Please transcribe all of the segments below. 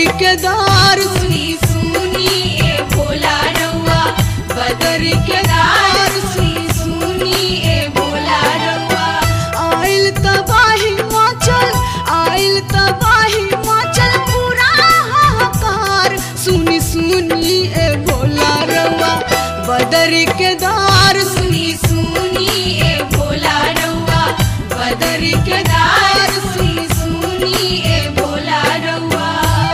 बदरी के दार सुनी सुनी ए भोला रउआ बदरी के दार सुनी सुनी ए भोला रउआ आइल तबाही मचल पूरा हाहाकार सुनी सुनी ए भोला रउआ बदरी के दार सुनी सुनी ए भोला रउआ बदरी के दार सुनी सुनी ए भोला रउआ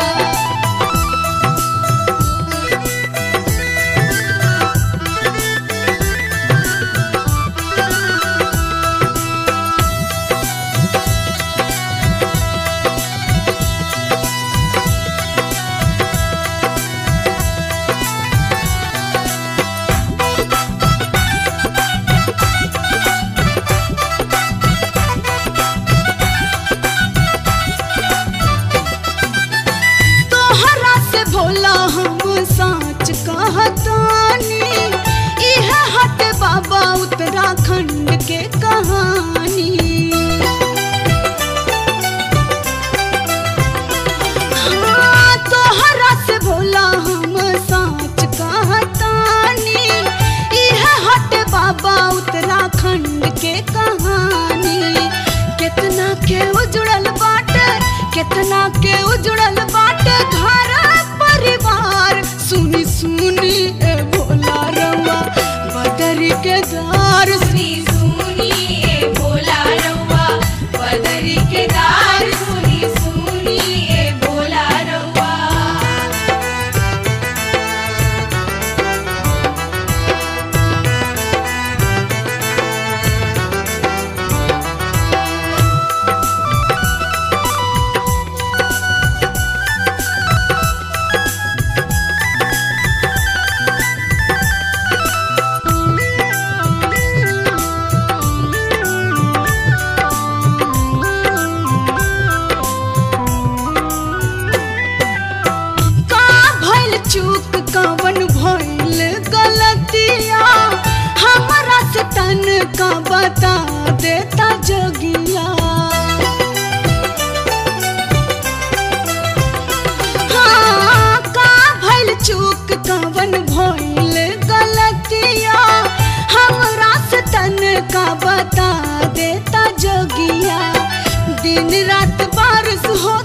भोला हम साच कहतानी इह हट बाबा उत्तराखंड के कहानी हाँ, तोहरा से भोला हम साच कहतानी इह हट बाबा उत्तराखंड के कहानी कितना के उजड़ल बाटे कितना के उजड़ल बाटे घर परिवार सुनी सुनी ए भोला रउआ बदरी के दार सुनी सुनी ए भोला रउआ बदरी के दार सुनी सुनी ए भोला रउआ चूक कवन भइल गलतिया हमरा से तन का बता देता जोगिया हाँ का भइल चूक कवन भइल गलतिया हमरा से तन का बता देता जोगिया दिन रात बारिश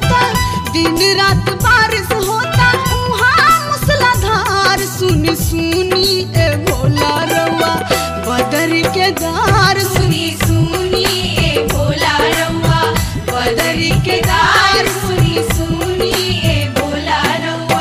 होता मूसलाधार सुनी सुनी ए भोला रउआ बदरी के दार सुनी सुनी ए भोला रउआ बदरी के दार सुनी सुनी ए भोला रउआ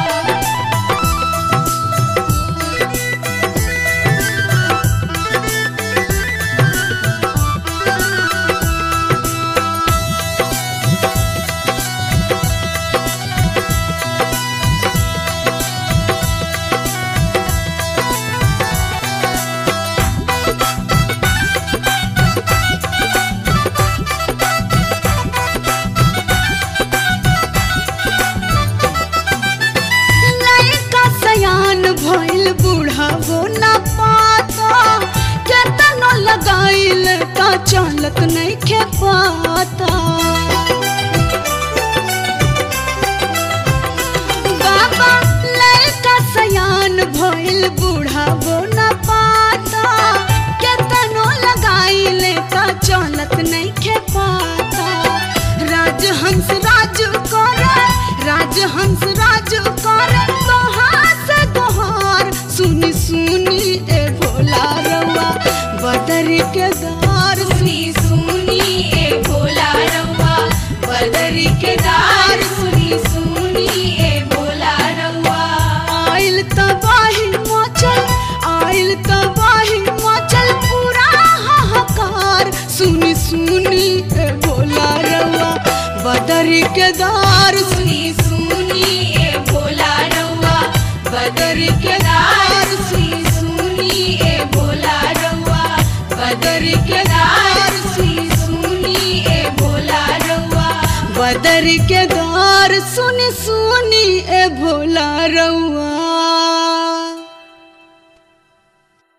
भइल बूढ़ावो ना पाता केतनो लगाइल ता चलत नइखे पाता बाबा लड़का सयान भइल बूढ़ावो ना पाता केतनो लगाइल ता चलत नइखे पाता राजहंस राज करे सुनी सुनी ए भोला रउआ बदरी के दार सुनी सुनी ए भोला रउआ बदरी के दार सुनी सुनी ए भोला रउआ आइल तबाही मचल पूरा हाहाकार सुनी सुनी ए भोला रउआ बदरी के दार सुनी सुनी ए भोला रउआ बदरी के दार सुनी सुनी ए भोला रउआ बदरी के दार सुनी सुनी ए भोला रउआ बदरी के दार सुनी सुनी ए भोला रउआ।